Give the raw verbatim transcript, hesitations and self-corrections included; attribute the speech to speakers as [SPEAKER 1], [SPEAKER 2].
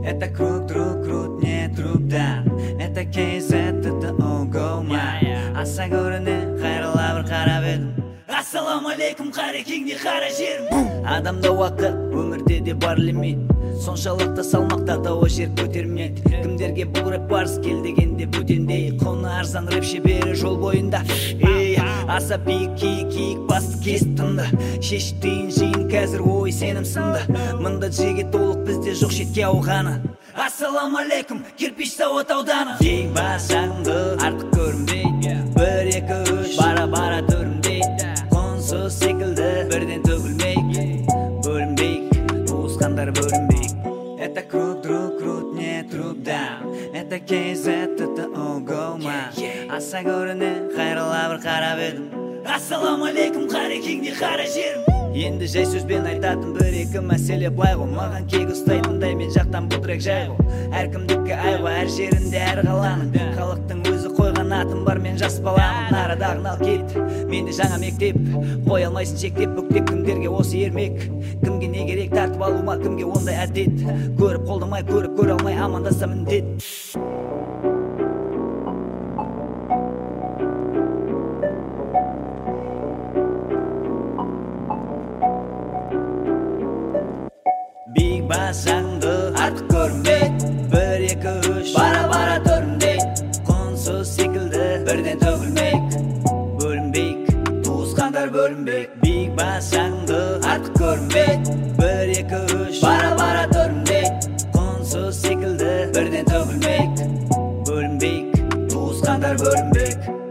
[SPEAKER 1] Это круг, друг, крут, не труп, да. Это кейс, это о го май. Аса көріне қайрыла бір қарап едім. Ассаламу алейкум, қарекеңде қара жерім. Адамда уақыт, өмірде де бар лимит. Соншалықты салмақтарда о жер көтермейді. Кімдерге бұл рэп барыс кел дегенде бөтендей. Құны арзан рэп шебері жол бойында. Ей, аса биік киік киік басты кесіп тынды. Шешіп тиын жиын қазір ой сенім сынды. Мында жеге толық бізде жоқ шетке ауғаны. Ассаламу алейкум, кирпич завод ауданы. Ең бас жағымды артық көрінбейді. Бір екі үш бара-бара төрімдейді. Қонсыз секілді бірден төгілмейік. Бөлінбейік, туысқандар бөлінбейік. Это круг, друг, крут, не труп, да. Это кейс, это о го май. Аса көріне қайрыла бір қарап едім. Ассаламу алейкум, қарекеңде қара жерім. Енді жай сөзбен айтатын бір екі мәселе былай ғой. Маған кек ұстайтындай мен жақтан бұл трек жай ғой. Әркімдікі ай ғой, әр жерінде әр қаланың. Халықтың өзі қойған атын бар, мен жас баламын. Арадағын ал кет, менде жаңа мектеп. Қой алмайсың шектеп бүктеп, кімдерге осы ермек. Кімге не керек тартып алума, кімге ондай әдет. Көріп қолдамай, көріп көре алмай амандаса міндет. Биік бас жағымды артық көрінбейді. Бір екі үш бара-бара төрімдейді. Құнсыз секілді бірден төгілмейік. Бөлінбейік, туысқандар бөлінбейік. Биік бас жағымды артық көрінбейді. Бір екі үш бара-бара төрімдейді. Құнсыз секілді бірден төгілмейік. Бөлінбейік, туысқандар бөлінбейік.